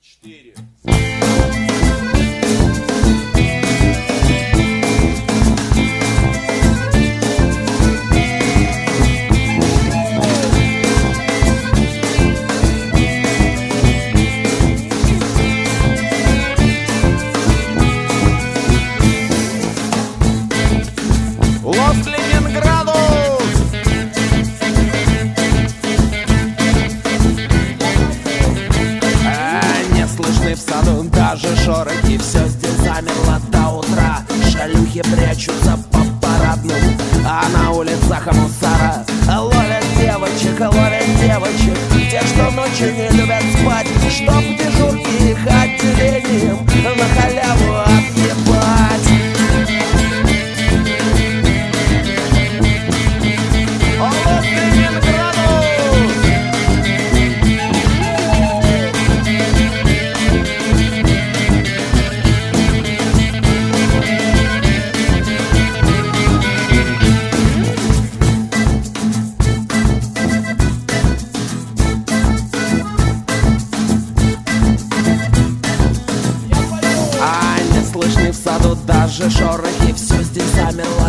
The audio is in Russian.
4. В саду даже шорохи, все здесь замерло до утра. Шалюхи прячутся по парадным, а на улицах мусора ловят девочек, тех, что ночью не любят спать, чтоб дежурки их отделением на халяву отъебать. В саду даже шорохи, все здесь замерло